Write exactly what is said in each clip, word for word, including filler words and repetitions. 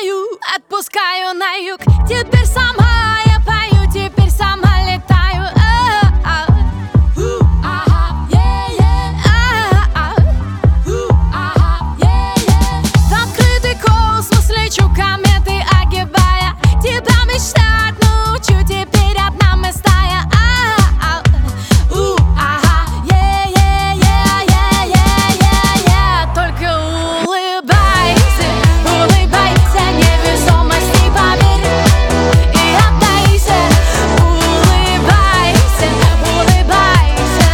пою, отпускаю на юг. Теперь сама я пою, теперь сама летаю. А-а-а. Ага, е-е. А-а-а. Ага, е-е. В открытый космос лечу, кометы огибая. Тебя мечтать научу, теперь одна мы стая. А-а-а. Ага, е-е-е-е-е-е-е. Только улыбайся, улыбайся, невесомости поверь и отдайся. Улыбайся, улыбайся,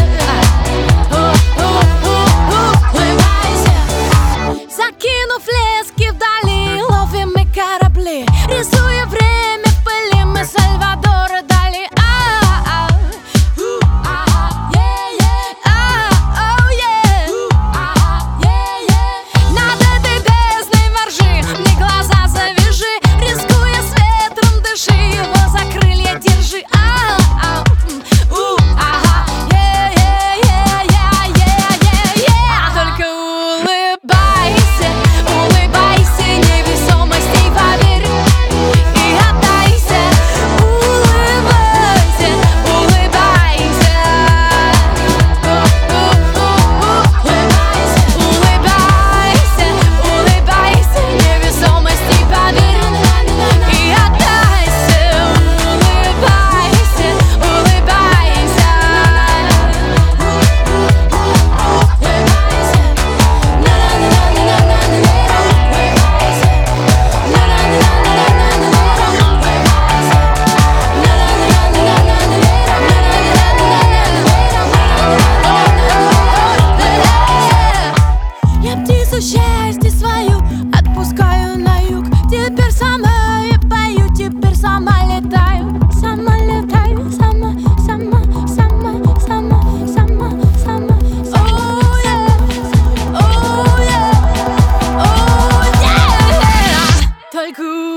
улыбайся. Закинув лески вдали, ловим мы корабли, рисуя время в пыли, мы Сальвадора Дали. А-а-а. Ага, е-е. А-оу, е. Ага, е-е. Над этой бездной воржи, мне глаза завяжи, рискуя с ветром дыши, его за крылья держи. А-а. У, ага, е-е-е-е-е-е-е. Только улыбайся, улыбайся, невесомостей поверь и отдайся. Улыбайся, улыбайся, улыбайся, улыбайся, невесомости поверь и отдайся. Улыбайся, улыбайся, я птицу счастья свою отпускаю на юг. Теперь сама я пою, теперь сама летаю. Сама летаю, сама, сама, сама, сама, сама, сама. Оу, е, оу, е, оу, е. Только